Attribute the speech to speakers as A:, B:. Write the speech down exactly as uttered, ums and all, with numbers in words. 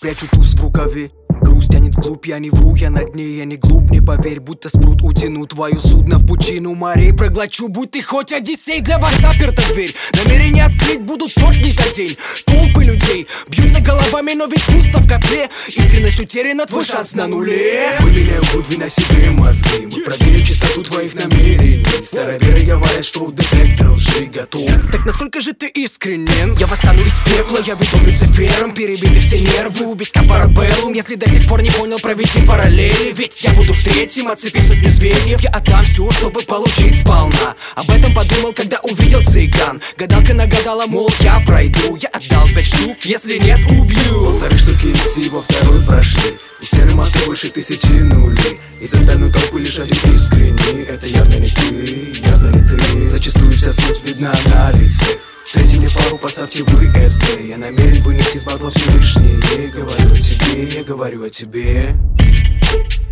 A: Прячу туз в рукаве. Грусть тянет вглубь, я не вру, я на дне, я не глуп, не поверь, будто спрут утяну твое судно в пучину морей. Проглочу, будь ты хоть Одиссей, для вас заперта дверь. Намерения открыть будут сотни за день. Толпы людей бьются головами, но ведь пусто в котле. Искренность утеряна, твой шанс на нуле. Выменяю гудви на себе мозги, мы проверим чистоту твоих намерений. Староверы говорят, что у детектора лжи готов. Так насколько же ты искренен? Я восстану из пепла, я веду Люцифером. Перебиты все нервы, у виска парабеллум. Если до сих пор не понял, проведи параллели. Ведь я буду в третьем, отцепив сотню звеньев. Я отдам все, чтобы получить сполна. Об этом подумал, когда увидел цыган. Гадалка нагадала, мол, я пройду. Я отдал пять штук, если нет, убью. Полторы штуки из всего второй прошли. И серой массы больше тысячи нулей. Из остальной толпы лишь один искренний. Это явно не ты, явно не ты. Зачастую вся суть видна на лице. Третий мне пару поставьте вы СД. Я намерен вынести из батла все лишнее. Я говорю о тебе, я говорю о тебе.